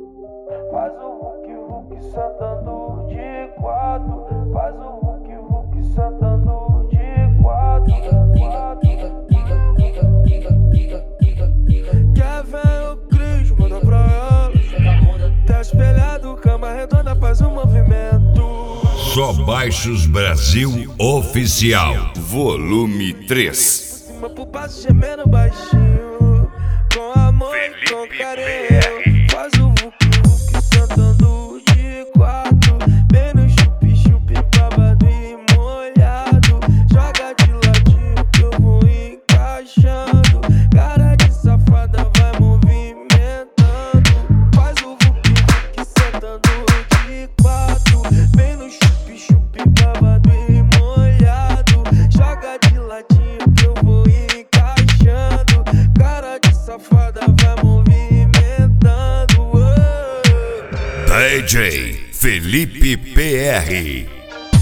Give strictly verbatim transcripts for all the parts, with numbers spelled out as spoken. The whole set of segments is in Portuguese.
Faz o Hulk Hulk sentando de quatro. Faz o Hulk Hulk sentando de quatro. Quer ver o Cris, manda pra ela. Tá espelhado, cama redonda, faz um movimento. Só Baixos Brasil Oficial, volume três. Por cima pro passo gemendo baixinho, com amor e com carinho. Faz o Hulk Hulk sentando de quatro, bem no chup-chup, babado e molhado. Joga de ladinho que eu vou encaixando. Cara de safada vai movimentando. Faz o Hulk Hulk sentando de quatro, bem no chup-chup, babado e molhado. Joga de ladinho que eu vou encaixando. Cara de safada vai movimentando. D J Felipe P R.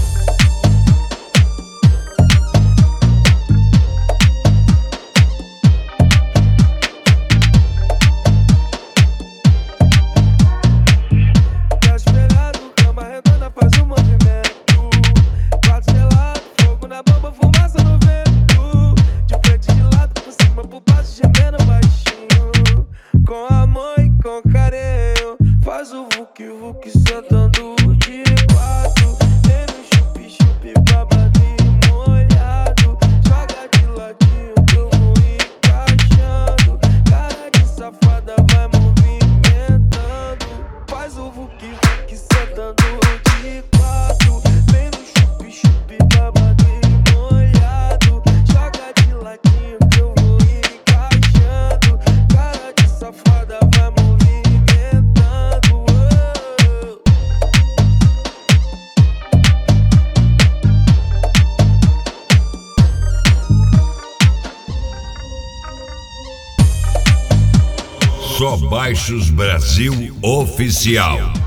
Tá espelhado, cama redonda, faz um movimento. Quatro gelado, fogo na bomba, fumaça no vento. De frente de lado, por cima pro baixo, gemendo baixinho, com amor e com carinho. Faz o Hulk Hulk sentando de quatro, bem no chup-chup, babado e molhado. Joga de ladinho que eu vou encaixando. Cara de safada vai movimentando. Faz o Hulk Hulk sentando de quatro, bem no chup-chup, babado e molhado. Joga de ladinho que eu vou encaixando. Cara de safada vai movimentando. Só Baixos Brasil Oficial.